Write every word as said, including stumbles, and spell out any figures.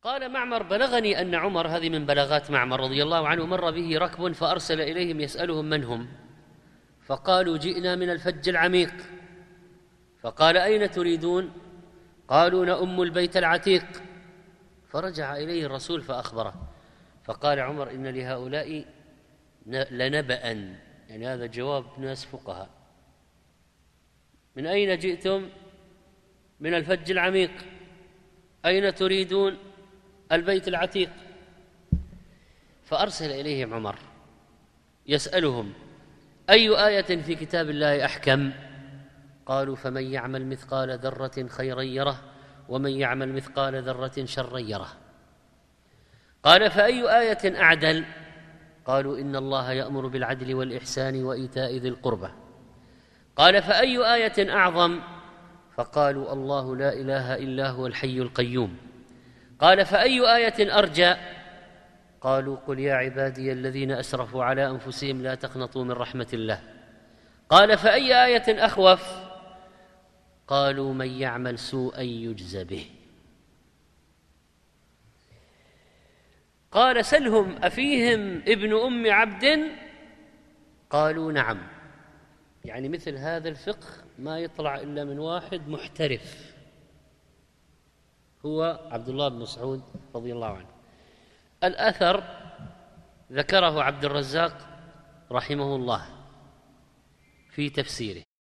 قال معمر: بلغني أن عمر، هذه من بلاغات معمر رضي الله عنه، مر به ركب فأرسل إليهم يسألهم من هم، فقالوا: جئنا من الفج العميق. فقال: أين تريدون؟ قالوا: نؤم البيت العتيق. فرجع إليه الرسول فأخبره، فقال عمر: إن لهؤلاء لنبأ، يعني هذا جواب ناس فقهاء. من أين جئتم؟ من الفج العميق. أين تريدون؟ البيت العتيق. فأرسل إليهم عمر يسألهم: أي آية في كتاب الله أحكم؟ قالوا: فمن يعمل مثقال ذرة خيرا يره، ومن يعمل مثقال ذرة شرا يره. قال: فأي آية أعدل؟ قالوا: إن الله يأمر بالعدل والإحسان وإيتاء ذي القربى. قال: فأي آية أعظم؟ فقالوا: الله لا إله إلا هو الحي القيوم. قال: فأي آية أرجى؟ قالوا: قل يا عبادي الذين أسرفوا على أنفسهم لا تقنطوا من رحمة الله. قال: فأي آية أخوف؟ قالوا: من يعمل سوءا يجز به. قال: سلهم أفيهم ابن أم عبد؟ قالوا: نعم. يعني مثل هذا الفقه ما يطلع إلا من واحد محترف، هو عبد الله بن مسعود رضي الله عنه. الأثر ذكره عبد الرزاق رحمه الله في تفسيره.